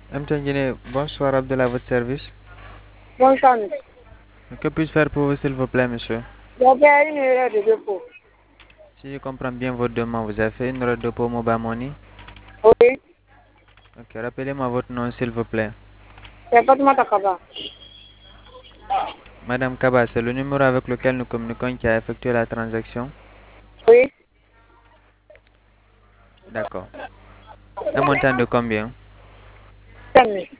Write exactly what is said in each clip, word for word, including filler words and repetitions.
M T N Guinée, bonsoir Abdallah, à votre service. Bonsoir, monsieur. Que puis-je faire pour vous, s'il vous plaît, monsieur? J'avais une erreur de dépôt. Si je comprends bien votre demande, vous avez fait une erreur de dépôt Mobile Money. Oui, Ok, rappelez-moi votre nom, s'il vous plaît. c'est Fatima Takaba. Madame Kaba, c'est le numéro avec lequel nous communiquons qui a effectué la transaction. Oui, D'accord. Un montant de combien? c'est mieux.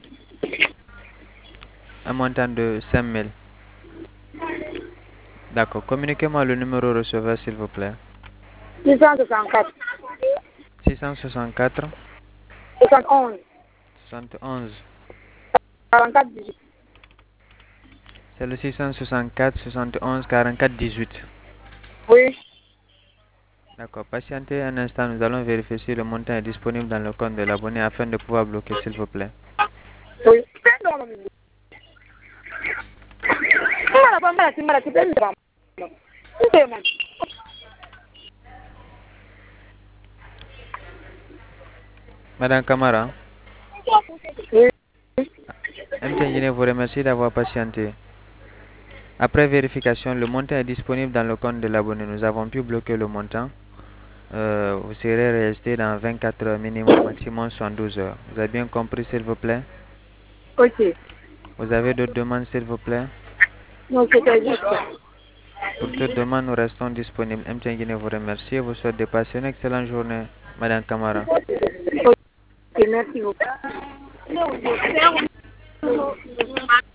Un montant de cinq mille. D'accord. Communiquez-moi le numéro receveur, s'il vous plaît. six cent soixante-quatre, six cent soixante-quatre, soixante et onze, soixante et onze. quarante-quatre, dix-huit. C'est le six cent soixante-quatre, soixante et onze, quarante-quatre, dix-huit. Oui, D'accord. Patientez un instant, nous allons vérifier si le montant est disponible dans le compte de l'abonné afin de pouvoir bloquer, s'il vous plaît. oui. Mbala kwa mbala timbala tipendra. Ntema. Madame Camara, Oui, M T N Guinée vous remercie d'avoir patienté. Après vérification, le montant est disponible dans le compte de l'abonné. Nous avons pu bloquer le montant. Euh, vous serez resté dans vingt-quatre heures minimum, maximum soixante-douze heures. Vous avez bien compris, s'il vous plaît? ok. Vous avez d'autres demandes, s'il vous plaît? Non, c'était juste ça. Pour toute demande, nous restons disponibles. M T N Guinée vous remercie et vous souhaite de passer une excellente journée, Madame Camara. Ok, merci beaucoup.